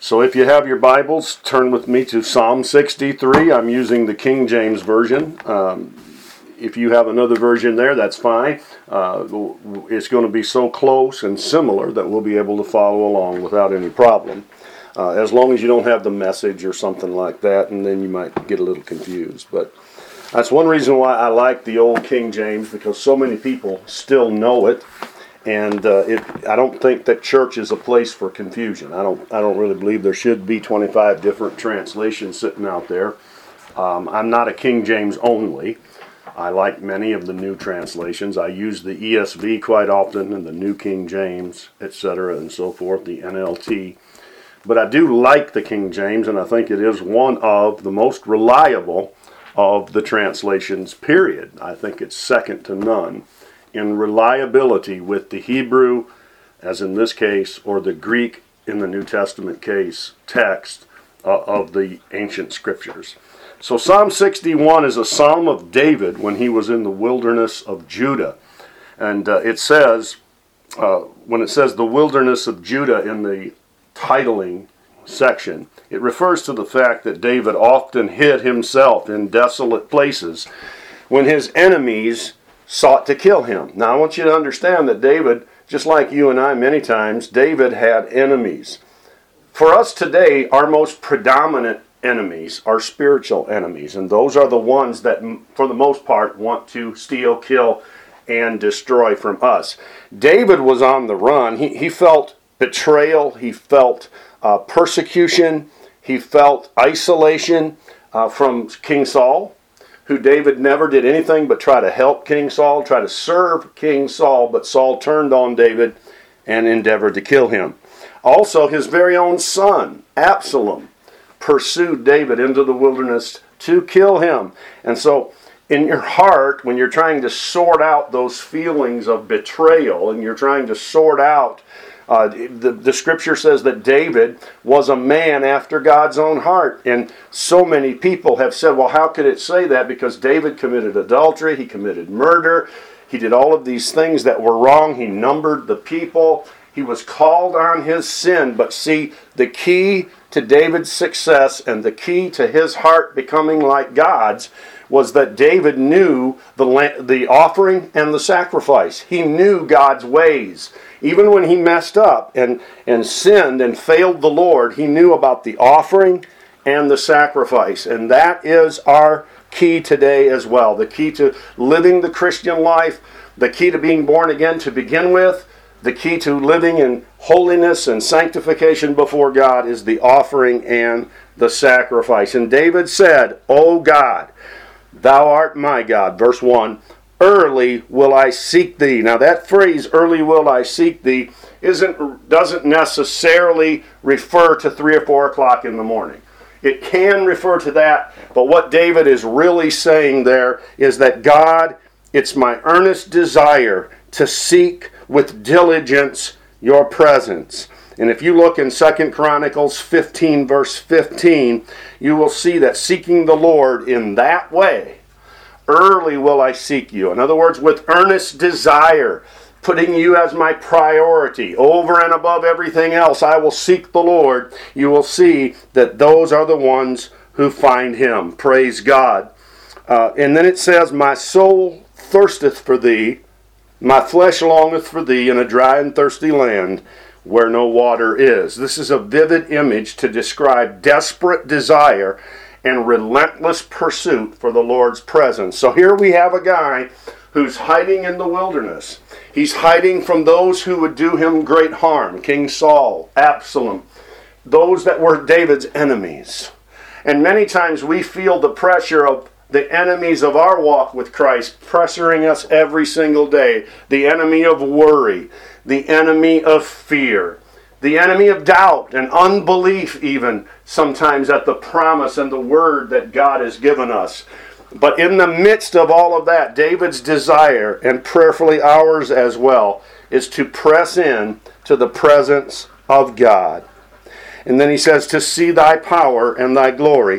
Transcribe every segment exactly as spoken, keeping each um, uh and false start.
So if you have your Bibles, turn with me to Psalm sixty-three. I'm using the King James Version. Um, if you have another version there, that's fine. Uh, it's going to be so close and similar that we'll be able to follow along without any problem. Uh, as long as you don't have the Message or something like that, and then you might get a little confused. But that's one reason why I like the old King James, because so many people still know it. And uh, it, I don't think that church is a place for confusion. I don't. I don't really believe there should be twenty-five different translations sitting out there. Um, I'm not a King James only. I like many of the new translations. I use the E S V quite often, and the New King James, et cetera, and so forth. The N L T. But I do like the King James, and I think it is one of the most reliable of the translations. Period. I think it's second to none in reliability with the Hebrew, as in this case, or the Greek in the New Testament case, text uh, of the ancient scriptures. So Psalm sixty-one is a psalm of David when he was in the wilderness of Judah. And uh, it says, uh, when it says the wilderness of Judah in the titling section, it refers to the fact that David often hid himself in desolate places when his enemies sought to kill him. Now I want you to understand that David, just like you and I many times, David had enemies. For us today, our most predominant enemies are spiritual enemies, and those are the ones that, for the most part, want to steal, kill, and destroy from us. David was on the run. He, he felt betrayal. He felt uh, persecution. He felt isolation uh, from King Saul, who David never did anything but try to help King Saul, try to serve King Saul, but Saul turned on David and endeavored to kill him. Also, his very own son, Absalom, pursued David into the wilderness to kill him. And so, in your heart, when you're trying to sort out those feelings of betrayal, and you're trying to sort out Uh, the, the scripture says that David was a man after God's own heart. And so many people have said, well, how could it say that? Because David committed adultery, he committed murder, he did all of these things that were wrong, he numbered the people, he was called on his sin. But see, the key to David's success and the key to his heart becoming like God's was that David knew the, the offering and the sacrifice. He knew God's ways. Even when he messed up and, and sinned and failed the Lord, he knew about the offering and the sacrifice. And that is our key today as well. The key to living the Christian life, the key to being born again to begin with, the key to living in holiness and sanctification before God is the offering and the sacrifice. And David said, O God, Thou art my God. Verse one, early will I seek thee. Now that phrase, early will I seek thee, isn't doesn't necessarily refer to three or four o'clock in the morning. It can refer to that, but what David is really saying there is that God, it's my earnest desire to seek with diligence your presence. And if you look in Second Chronicles fifteen, verse fifteen, you will see that seeking the Lord in that way, early will I seek you. In other words, with earnest desire, putting you as my priority, over and above everything else, I will seek the Lord. You will see that those are the ones who find Him. Praise God. Uh, and then it says, my soul thirsteth for thee, my flesh longeth for thee in a dry and thirsty land, where no water is. This is a vivid image to describe desperate desire and relentless pursuit for the Lord's presence. So here we have a guy who's hiding in the wilderness. He's hiding from those who would do him great harm. King Saul, Absalom, those that were David's enemies. And many times we feel the pressure of the enemies of our walk with Christ pressuring us every single day. The enemy of worry, the enemy of fear, the enemy of doubt and unbelief even sometimes at the promise and the word that God has given us. But in the midst of all of that, David's desire, and prayerfully ours as well, is to press in to the presence of God. And then he says, to see thy power and thy glory,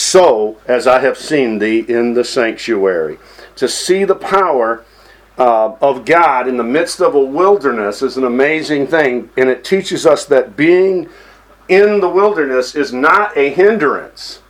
so as I have seen thee in the sanctuary. To see the power uh, of God in the midst of a wilderness is an amazing thing, and it teaches us that being in the wilderness is not a hindrance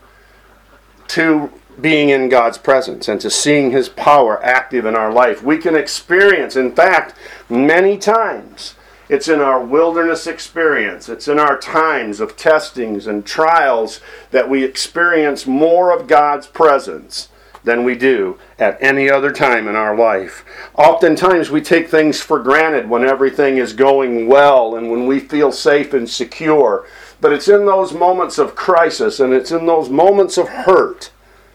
to being in God's presence and to seeing His power active in our life. We can experience, in fact, many times, it's in our wilderness experience, it's in our times of testings and trials that we experience more of God's presence than we do at any other time in our life. Oftentimes we take things for granted when everything is going well and when we feel safe and secure. But it's in those moments of crisis and it's in those moments of hurt,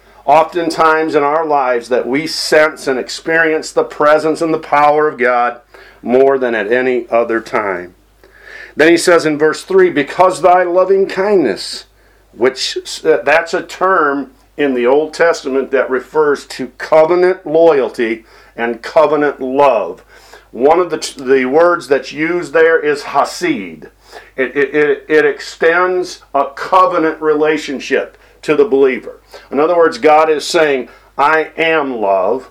oftentimes in our lives, that we sense and experience the presence and the power of God more than at any other time. Then he says in verse three, because thy loving kindness, which that's a term in the Old Testament that refers to covenant loyalty and covenant love. One of the, the words that's used there is hasid. It, it, it, it extends a covenant relationship to the believer. In other words, God is saying, I am love.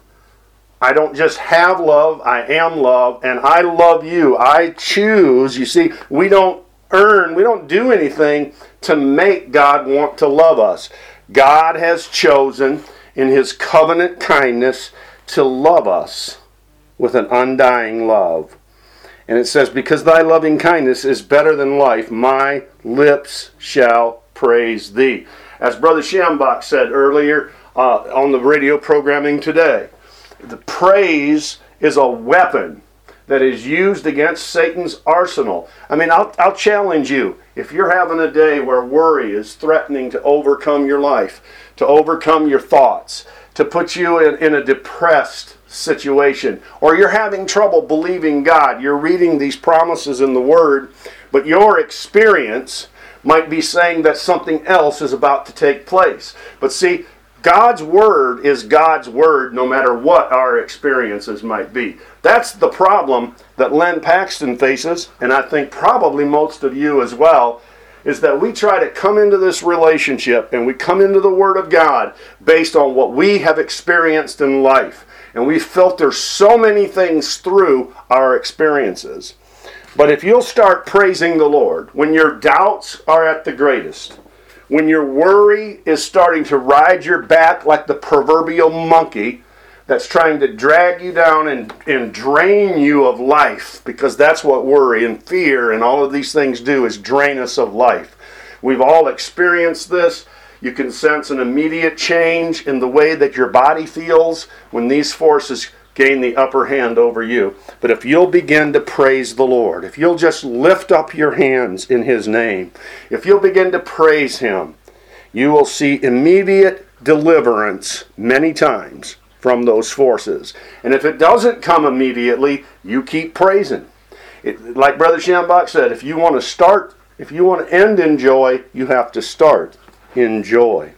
I don't just have love, I am love, and I love you. I choose. You see, we don't earn, we don't do anything to make God want to love us. God has chosen in His covenant kindness to love us with an undying love. And it says, because thy loving kindness is better than life, my lips shall praise thee. As Brother Schambach said earlier uh, on the radio programming today, the praise is a weapon that is used against Satan's arsenal. I mean, I'll, I'll challenge you. If you're having a day where worry is threatening to overcome your life, to overcome your thoughts, to put you in, in a depressed situation, or you're having trouble believing God, you're reading these promises in the Word, but your experience might be saying that something else is about to take place. But see, God's Word is God's Word no matter what our experiences might be. That's the problem that Len Paxton faces, and I think probably most of you as well, is that we try to come into this relationship and we come into the Word of God based on what we have experienced in life. And we filter so many things through our experiences. But if you'll start praising the Lord, when your doubts are at the greatest, when your worry is starting to ride your back like the proverbial monkey that's trying to drag you down and, and drain you of life, because that's what worry and fear and all of these things do, is drain us of life. We've all experienced this. You can sense an immediate change in the way that your body feels when these forces gain the upper hand over you. But if you'll begin to praise the Lord, if you'll just lift up your hands in His name, if you'll begin to praise Him, you will see immediate deliverance many times from those forces. And if it doesn't come immediately, you keep praising. It, like Brother Schambach said, if you want to start, if you want to end in joy, you have to start in joy.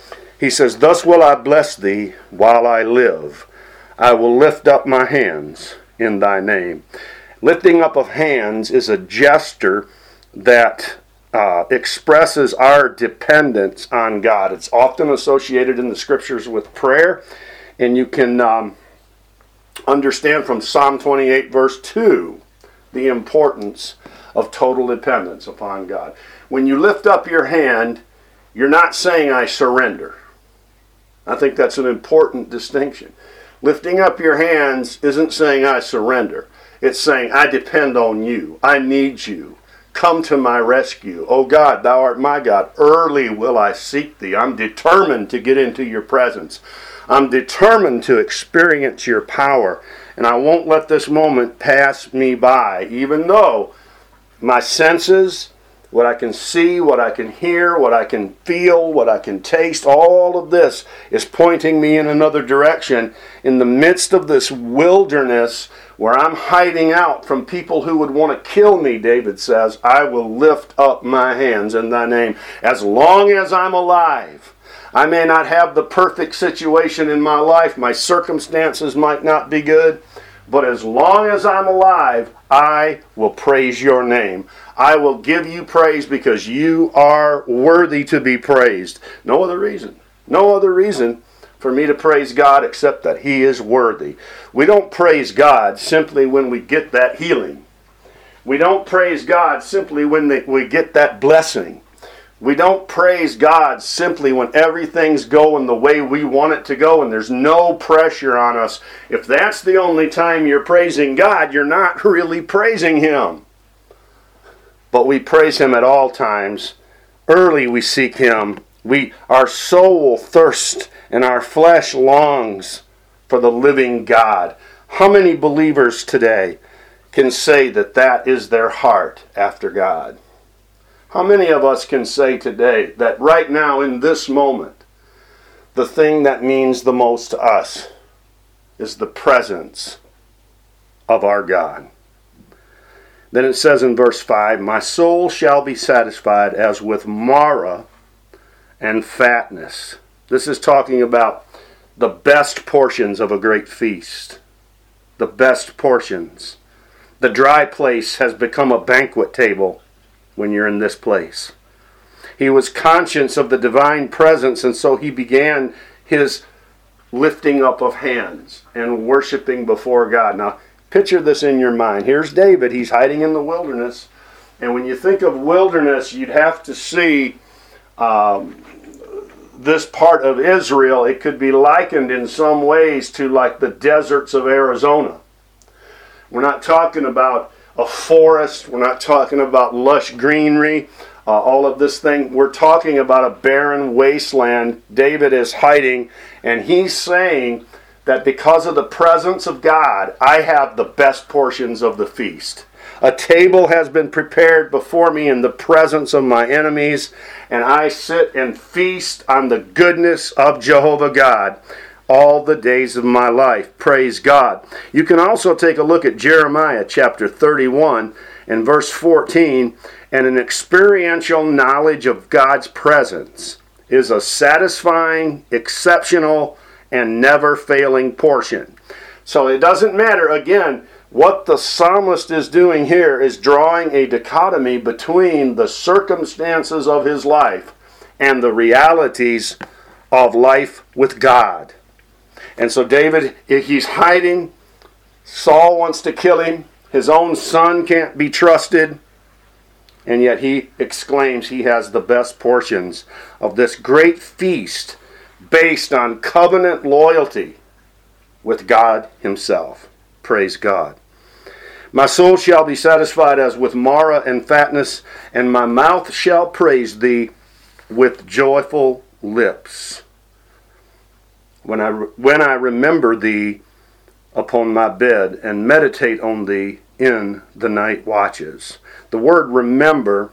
He says, thus will I bless thee while I live. I will lift up my hands in thy name. Lifting up of hands is a gesture that uh, expresses our dependence on God. It's often associated in the scriptures with prayer, and you can um, understand from Psalm twenty-eight verse two the importance of total dependence upon God. When you lift up your hand, you're not saying I surrender. I think that's an important distinction. Lifting up your hands isn't saying I surrender. It's saying I depend on you. I need you. Come to my rescue. Oh God, thou art my God. Early will I seek thee. I'm determined to get into your presence. I'm determined to experience your power. And I won't let this moment pass me by, even though my senses, what I can see, what I can hear, what I can feel, what I can taste, all of this is pointing me in another direction. In the midst of this wilderness where I'm hiding out from people who would want to kill me, David says, I will lift up my hands in thy name. As long as I'm alive, I may not have the perfect situation in my life. My circumstances might not be good. But as long as I'm alive, I will praise your name. I will give you praise because you are worthy to be praised. No other reason. No other reason for me to praise God except that He is worthy. We don't praise God simply when we get that healing. We don't praise God simply when they, we get that blessing. We don't praise God simply when everything's going the way we want it to go and there's no pressure on us. If that's the only time you're praising God, you're not really praising Him. But we praise Him at all times. Early we seek Him. We, our soul thirsts and our flesh longs for the living God. How many believers today can say that that is their heart after God? How many of us can say today that right now in this moment, the thing that means the most to us is the presence of our God? Then it says in verse five, my soul shall be satisfied as with marrow and fatness. This is talking about the best portions of a great feast. The best portions. The dry place has become a banquet table when you're in this place. He was conscious of the divine presence, and so he began his lifting up of hands and worshiping before God. Now, picture this in your mind. Here's David. He's hiding in the wilderness. And when you think of wilderness, you'd have to see um, this part of Israel. It could be likened in some ways to like the deserts of Arizona. We're not talking about a forest. We're not talking about lush greenery, uh, all of this thing. We're talking about a barren wasteland. David is hiding, and he's saying that because of the presence of God, I have the best portions of the feast. A table has been prepared before me in the presence of my enemies, and I sit and feast on the goodness of Jehovah God all the days of my life. Praise God. You can also take a look at Jeremiah chapter thirty-one and verse fourteen, and an experiential knowledge of God's presence is a satisfying, exceptional, and never failing portion. So it doesn't matter, again, what the psalmist is doing here is drawing a dichotomy between the circumstances of his life and the realities of life with God. And so David, he's hiding. Saul wants to kill him. His own son can't be trusted. And yet he exclaims he has the best portions of this great feast based on covenant loyalty with God Himself. Praise God. My soul shall be satisfied as with marrow and fatness, and my mouth shall praise Thee with joyful lips. When I, when I remember Thee upon my bed and meditate on Thee in the night watches. The word remember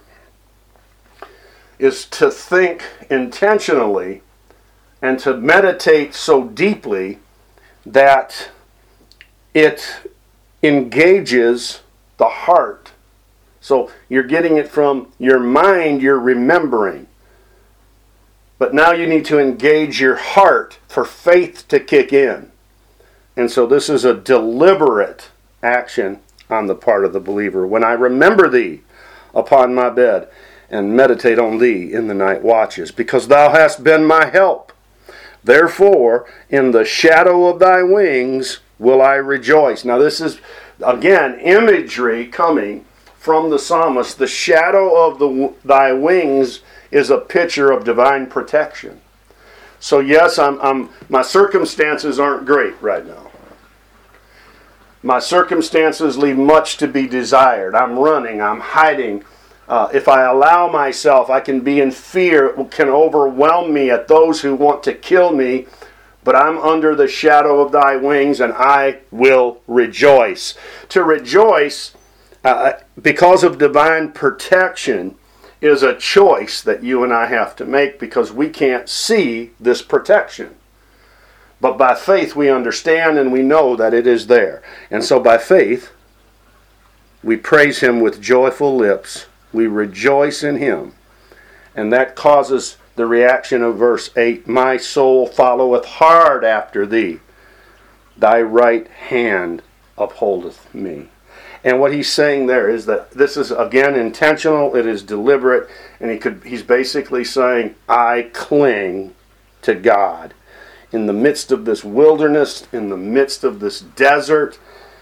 is to think intentionally and to meditate so deeply that it engages the heart. So you're getting it from your mind, you're remembering. But now you need to engage your heart for faith to kick in. And so this is a deliberate action on the part of the believer. When I remember Thee upon my bed and meditate on Thee in the night watches, because Thou hast been my help. Therefore, in the shadow of Thy wings will I rejoice. Now this is, again, imagery coming from the psalmist. The shadow of the, Thy wings is a picture of divine protection. So yes, I'm, I'm, my circumstances aren't great right now. My circumstances leave much to be desired. I'm running, I'm hiding. Uh, if I allow myself, I can be in fear. It can overwhelm me at those who want to kill me. But I'm under the shadow of Thy wings, and I will rejoice. To rejoice, uh, because of divine protection, is a choice that you and I have to make, because we can't see this protection. But by faith we understand and we know that it is there. And so by faith, we praise Him with joyful lips. We rejoice in Him. And that causes the reaction of verse eight. My soul followeth hard after Thee. Thy right hand upholdeth me. And what he's saying there is that this is, again, intentional. It is deliberate. And he could, he's basically saying, I cling to God. In the midst of this wilderness, in the midst of this desert,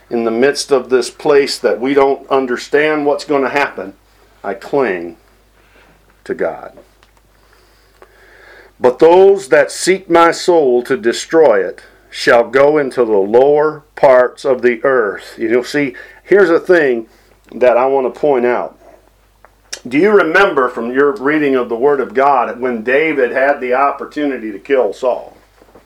in the midst of this place that we don't understand what's going to happen, I cling to God. But those that seek my soul to destroy it shall go into the lower parts of the earth. You know, see, here's a thing that I want to point out. Do you remember from your reading of the Word of God when David had the opportunity to kill Saul?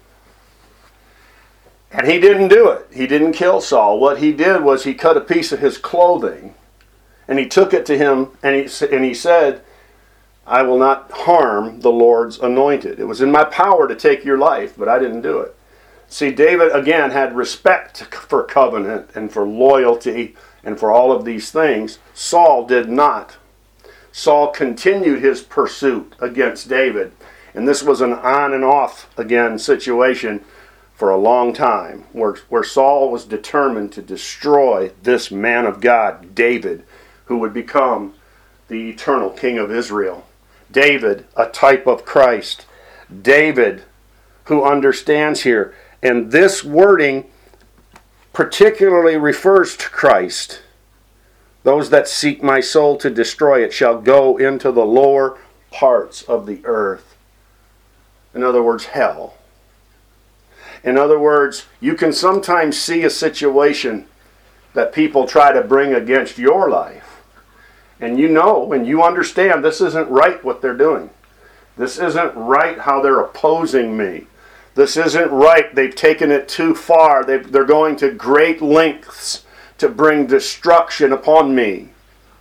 And he didn't do it. He didn't kill Saul. What he did was he cut a piece of his clothing and he took it to him and he, and he said, I will not harm the Lord's anointed. It was in my power to take your life, but I didn't do it. See, David, again, had respect for covenant and for loyalty and for all of these things. Saul did not. Saul continued his pursuit against David. And this was an on and off again situation for a long time, where, where Saul was determined to destroy this man of God, David, who would become the eternal king of Israel. David, a type of Christ. David, who understands here. And this wording particularly refers to Christ. Those that seek my soul to destroy it shall go into the lower parts of the earth. In other words, hell. In other words, you can sometimes see a situation that people try to bring against your life. And you know and you understand this isn't right what they're doing. This isn't right how they're opposing me. This isn't right. They've taken it too far. They've, they're going to great lengths to bring destruction upon me.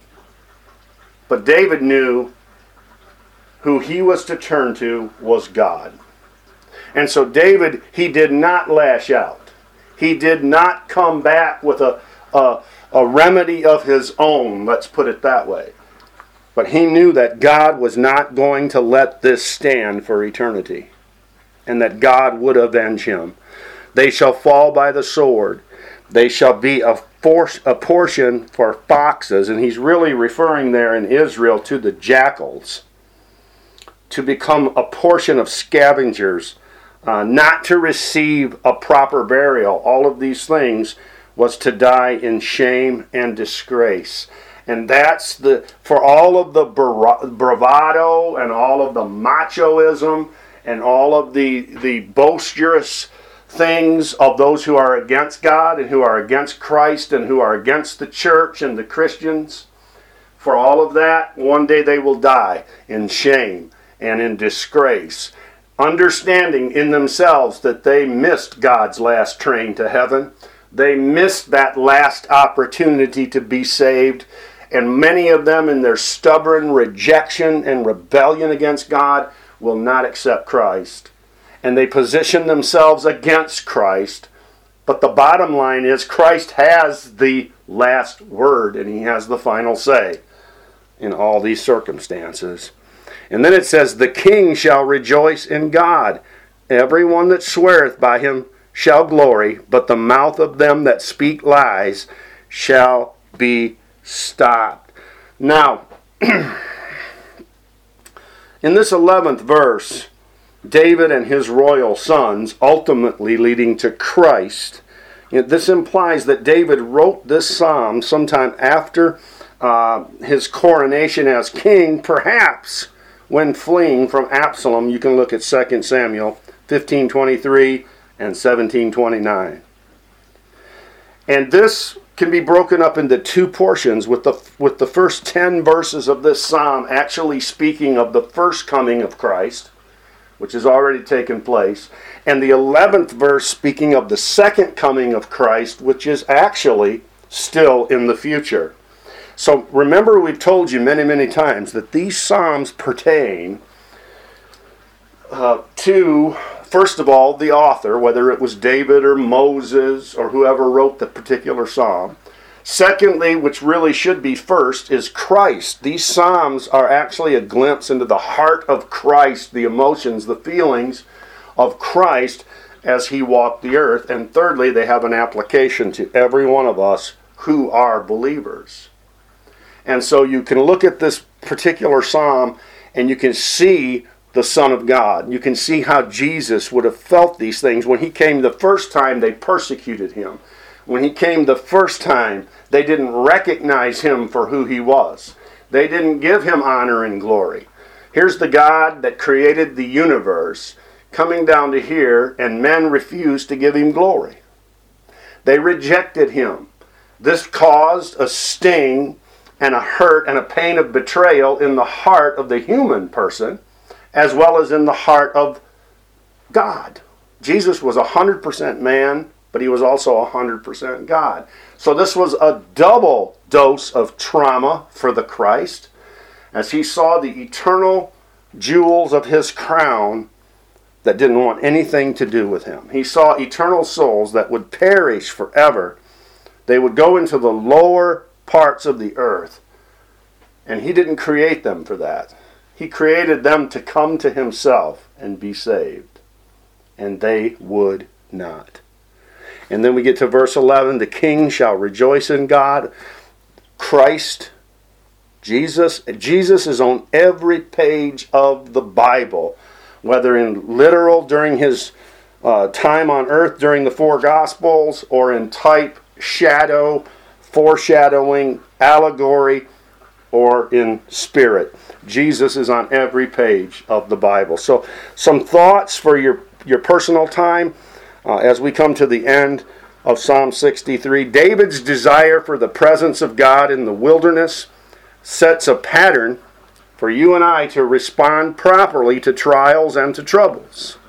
But David knew who he was to turn to was God. And so David, he did not lash out. He did not come back with a, a, a remedy of his own, let's put it that way. But he knew that God was not going to let this stand for eternity, and that God would avenge him. They shall fall by the sword. They shall be a, force, a portion for foxes. And he's really referring there in Israel to the jackals. To become a portion of scavengers. Uh, not to receive a proper burial. All of these things was to die in shame and disgrace. And that's the, for all of the bravado and all of the machoism and all of the, the boisterous things of those who are against God and who are against Christ and who are against the church and the Christians. For all of that, one day they will die in shame and in disgrace, understanding in themselves that they missed God's last train to heaven. They missed that last opportunity to be saved. And many of them, in their stubborn rejection and rebellion against God, will not accept Christ. And they position themselves against Christ. But the bottom line is Christ has the last word, and he has the final say in all these circumstances. And then it says, the king shall rejoice in God. Everyone that sweareth by him shall glory, but the mouth of them that speak lies shall be stopped. Now, in this eleventh verse, David and his royal sons, ultimately leading to Christ, you know, this implies that David wrote this psalm sometime after uh, his coronation as king, perhaps when fleeing from Absalom. You can look at Second Samuel fifteen twenty-three and seventeen twenty-nine. And this can be broken up into two portions, with the with the first ten verses of this psalm actually speaking of the first coming of Christ, which has already taken place, and the eleventh verse speaking of the second coming of Christ, which is actually still in the future. So remember, we've told you many, many times that these psalms pertain uh, to, first of all, the author, whether it was David or Moses or whoever wrote the particular psalm. Secondly, which really should be first, is Christ. These psalms are actually a glimpse into the heart of Christ, the emotions, the feelings of Christ as he walked the earth. And thirdly, they have an application to every one of us who are believers. And so you can look at this particular psalm and you can see the Son of God. You can see how Jesus would have felt these things. When he came the first time, they persecuted him. When he came the first time, they didn't recognize him for who he was. They didn't give him honor and glory. Here's the God that created the universe coming down to here, and men refused to give him glory. They rejected him. This caused a sting and a hurt and a pain of betrayal in the heart of the human person, as well as in the heart of God. Jesus was one hundred percent man, but he was also one hundred percent God. So this was a double dose of trauma for the Christ, as he saw the eternal jewels of his crown that didn't want anything to do with him. He saw eternal souls that would perish forever. They would go into the lower parts of the earth, and he didn't create them for that. He created them to come to himself and be saved, and they would not. And then we get to verse eleven, the king shall rejoice in God. Christ, Jesus, Jesus is on every page of the Bible, whether in literal during his uh, time on earth during the four Gospels, or in type, shadow, foreshadowing, allegory, or in spirit. Jesus is on every page of the Bible. So some thoughts for your, your personal time uh, as we come to the end of Psalm sixty-three. David's desire for the presence of God in the wilderness sets a pattern for you and I to respond properly to trials and to troubles.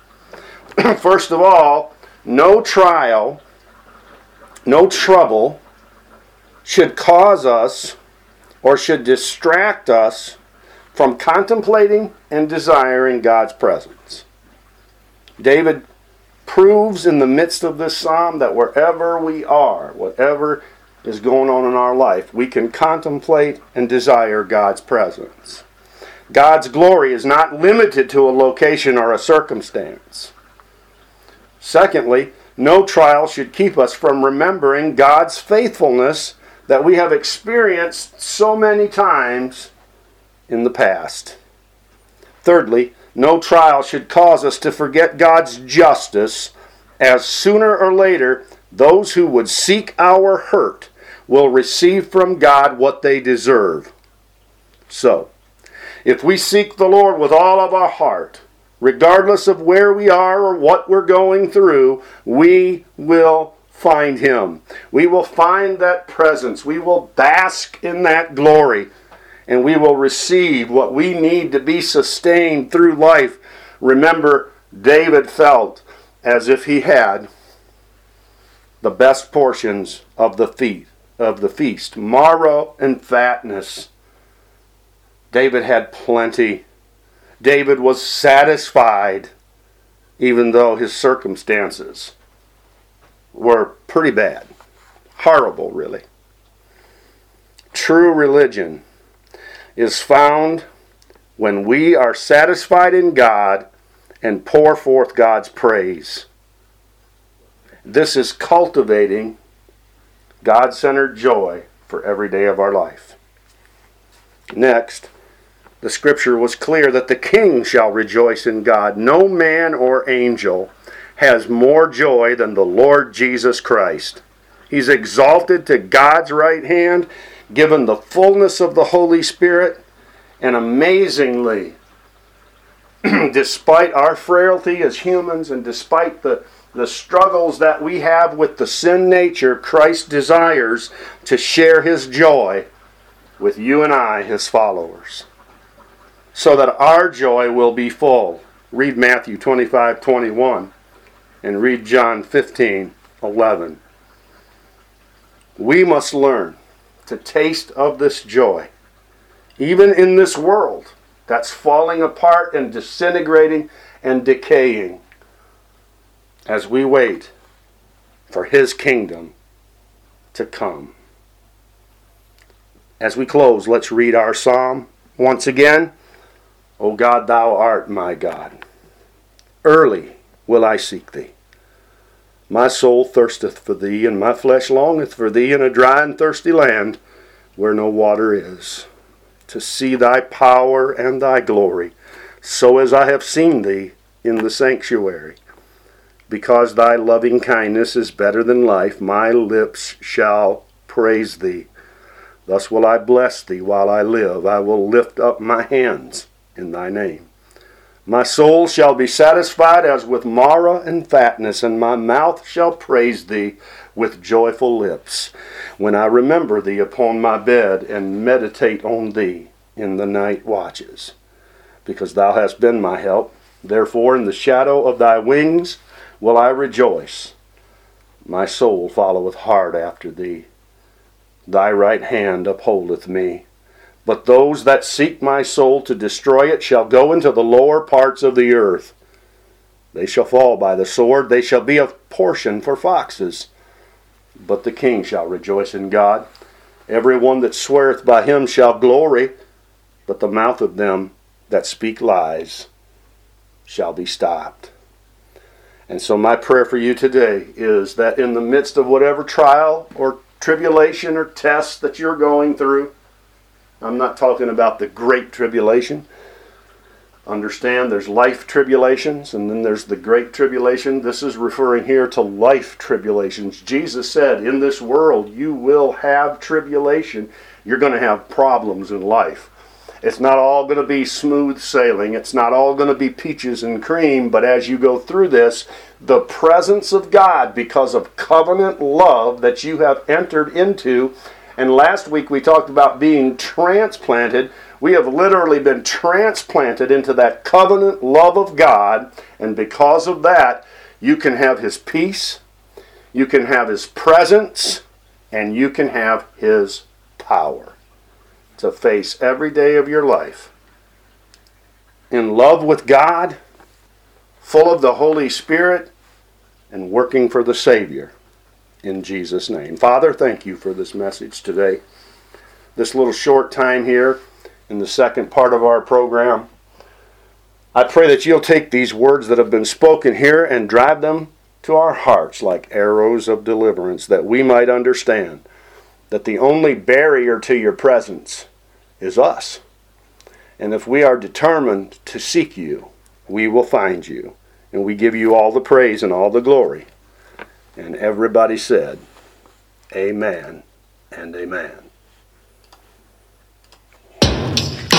First of all, no trial, no trouble should cause us or should distract us from contemplating and desiring God's presence. David proves in the midst of this psalm that wherever we are, whatever is going on in our life, we can contemplate and desire God's presence. God's glory is not limited to a location or a circumstance. Secondly, no trial should keep us from remembering God's faithfulness that we have experienced so many times in the past. Thirdly, no trial should cause us to forget God's justice, as sooner or later those who would seek our hurt will receive from God what they deserve. So, if we seek the Lord with all of our heart, regardless of where we are or what we're going through, we will find him. We will find that presence. We will bask in that glory, and we will receive what we need to be sustained through life. Remember, David felt as if he had the best portions of the feast, of the feast, marrow and fatness. David had plenty. David was satisfied, even though his circumstances were pretty bad. Horrible, really. True religion is found when we are satisfied in God and pour forth God's praise. This is cultivating God-centered joy for every day of our life. Next, the scripture was clear that the king shall rejoice in God. No man or angel has more joy than the Lord Jesus Christ. He's exalted to God's right hand, given the fullness of the Holy Spirit, and amazingly, despite our frailty as humans and despite the, the struggles that we have with the sin nature, Christ desires to share his joy with you and I, his followers, so that our joy will be full. Read Matthew twenty-five twenty-one and read John fifteen eleven. We must learn to taste of this joy, even in this world that's falling apart and disintegrating and decaying, as we wait for his kingdom to come. As we close, let's read our psalm once again. O God, thou art my God. Early will I seek thee. My soul thirsteth for thee, and my flesh longeth for thee in a dry and thirsty land where no water is, to see thy power and thy glory, so as I have seen thee in the sanctuary. Because thy loving kindness is better than life, my lips shall praise thee. Thus will I bless thee while I live. I will lift up my hands in thy name. My soul shall be satisfied as with marrow and fatness, and my mouth shall praise thee with joyful lips, when I remember thee upon my bed and meditate on thee in the night watches. Because thou hast been my help, therefore in the shadow of thy wings will I rejoice. My soul followeth hard after thee. Thy right hand upholdeth me. But those that seek my soul to destroy it shall go into the lower parts of the earth. They shall fall by the sword. They shall be a portion for foxes. But the king shall rejoice in God. Every one that sweareth by him shall glory. But the mouth of them that speak lies shall be stopped. And so my prayer for you today is that in the midst of whatever trial or tribulation or test that you're going through, I'm not talking about the great tribulation. Understand there's life tribulations and then there's the great tribulation. This is referring here to life tribulations. Jesus said, in this world you will have tribulation. You're going to have problems in life. It's not all going to be smooth sailing. It's not all going to be peaches and cream. But as you go through this, the presence of God, because of covenant love that you have entered into. And last week we talked about being transplanted. We have literally been transplanted into that covenant love of God. And because of that, you can have His peace, you can have His presence, and you can have His power to face every day of your life in love with God, full of the Holy Spirit, and working for the Savior in Jesus' name. Father, thank you for this message today. This little short time here in the second part of our program. I pray that you'll take these words that have been spoken here and drive them to our hearts like arrows of deliverance, that we might understand that the only barrier to your presence is us. And if we are determined to seek you, we will find you. And we give you all the praise and all the glory. And everybody said, amen and amen.